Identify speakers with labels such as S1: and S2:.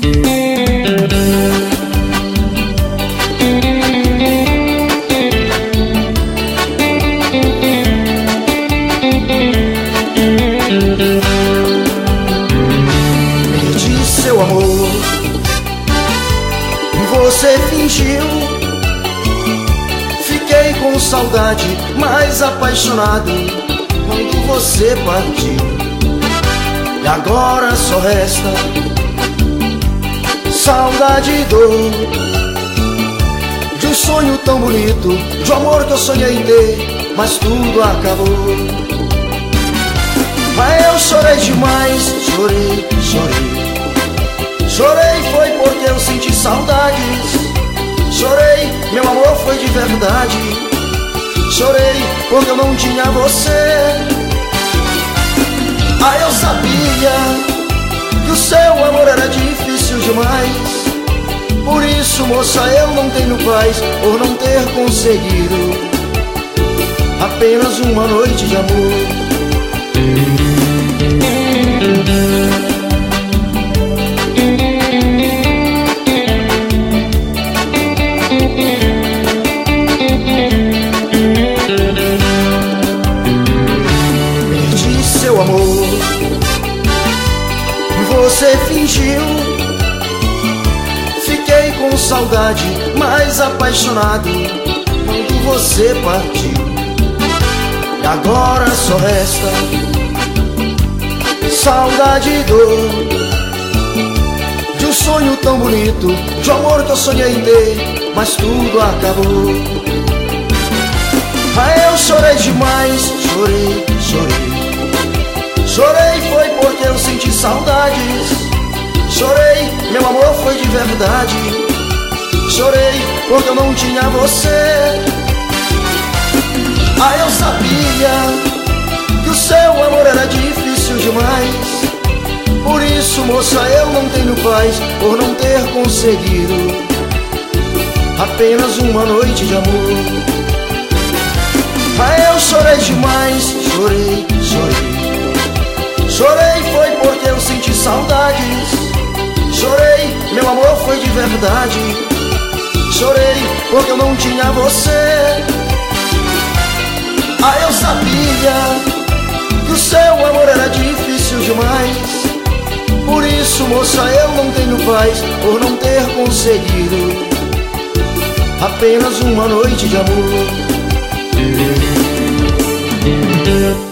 S1: Perdi seu amor, você fingiu. Fiquei com saudade, mais apaixonado quando você partiu. E agora só resta saudade e dor de um sonho tão bonito, de um amor que eu sonhei ter, mas tudo acabou. Mas eu chorei demais, chorei, chorei. Chorei foi porque eu senti saudades. Chorei, meu amor foi de verdade. Chorei porque eu não tinha você. Ah, eu sabia que o seu amor era difícil demais. Por isso, moça, eu não tenho paz por não ter conseguido apenas uma noite de amor. Perdi seu amor, você fingiu. Fiquei com saudade, mais apaixonado quando você partiu. E agora só resta saudade e dor de um sonho tão bonito, de um amor que eu sonhei ter, mas tudo acabou. Ah, eu chorei demais, chorei, chorei. Chorei foi porque eu senti saudades. Chorei, meu amor foi de verdade. Chorei porque eu não tinha você. Ah, eu sabia que o seu amor era difícil demais. Por isso, moça, eu não tenho paz por não ter conseguido apenas uma noite de amor. Ah, eu chorei demais, chorei, chorei. Chorei foi porque eu senti saudades. Chorei, meu amor foi de verdade. Chorei porque eu não tinha você. Ah, eu sabia que o seu amor era difícil demais. Por isso, moça, eu não tenho paz por não ter conseguido apenas uma noite de amor.